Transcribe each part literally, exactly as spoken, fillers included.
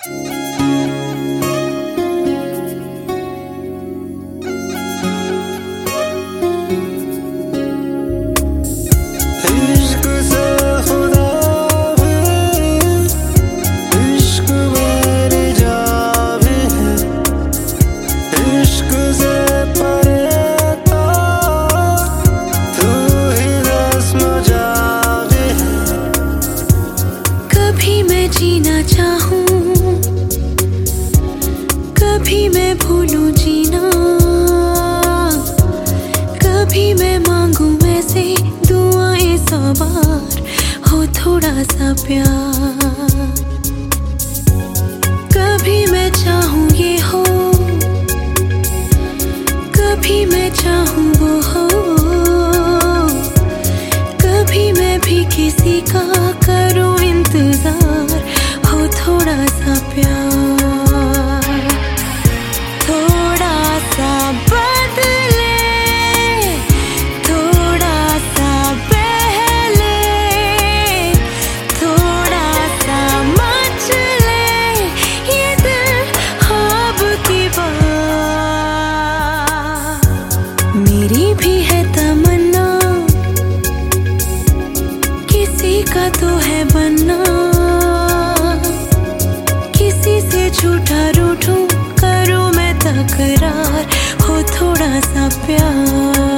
जीना चाहूं, कभी मैं भूलूं जीना, कभी मैं मांगूं ऐसे दुआएं सौ बार, हो थोड़ा सा प्यार। कभी मैं चाहूं ये हो, कभी मैं चाहूं वो हो, कभी मैं भी किसी का करूं इंतजार, हो थोड़ा सा प्यार। थोड़ा सा बदले, थोड़ा सा बहले, थोड़ा सा मचले ये दिल ख्वाब की बात। मेरी भी है तमन्ना, किसी का तो है बनना, किसी से झूठा रूठूं करूं मैं तकरार, हो थोड़ा सा प्यार।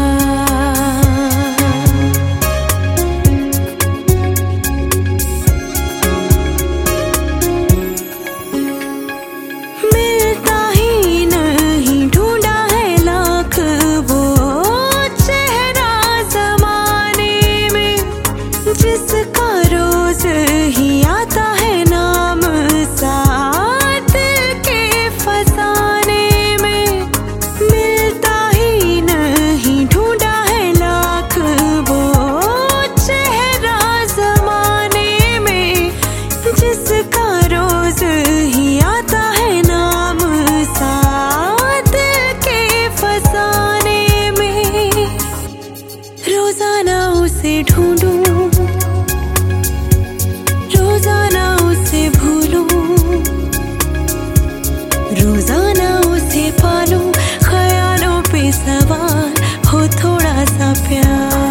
मिलता ही नहीं, ढूंढा है लाख वो चेहरा ज़माने में, जिसका रोज ही आता है नाम साथ के फसाने में। मिलता ही नहीं, ढूंढा है लाख वो चेहरा ज़माने में, जिसका रोज ही आता है नाम साथ के फसाने में। रोजाना उसे ढूंढूं, रोजाना उसे भूलूं, रोजाना उसे पालूं, ख्यालों पे सवार, हो थोड़ा सा प्यार।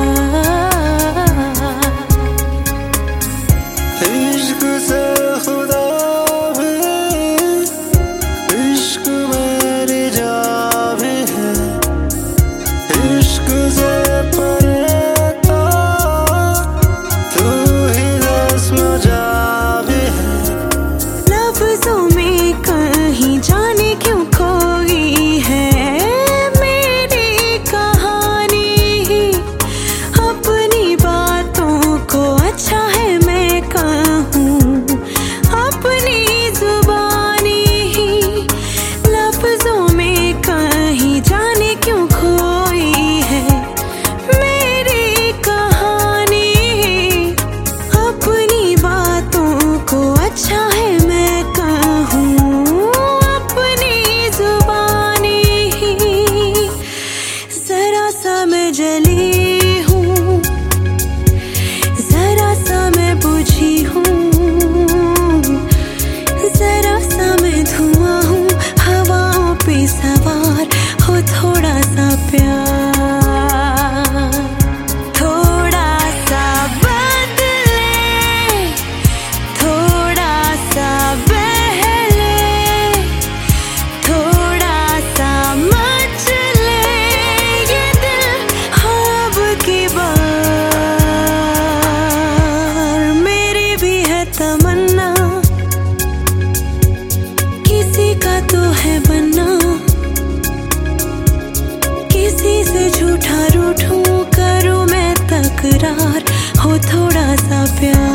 इश्क से खुदा भी, इश्क मेरी जान भी है, इश्क से परेता तू ही रस्म जा भी है। लफ्जों में कहीं जाने क्यों खोई है मेरी कहानी, अपनी बातों को अच्छा है मैं कहूँ अपनी जुबानी ही। लफ्जों में कहीं जाने क्यों खोई है मेरी कहानी, अपनी बातों को अच्छा है मैं कहूँ अपनी जुबानी ही। जरा सा मैं जली हूँ, जरा सा मैं बुझी हूँ, जरा सा मैं धुआं हूँ, हवाओं पे सवार, हो थोड़ा सा प्यार। थोड़ा सा बदले, थोड़ा सा बहले, थोड़ा सा मचले ये दिल ख्वाब की बार। मेरी भी है तमन्ना, किसी का तो है बनना, किसी से झूठा रूठूं करूं मैं तकरार, हो थोड़ा सा प्यार।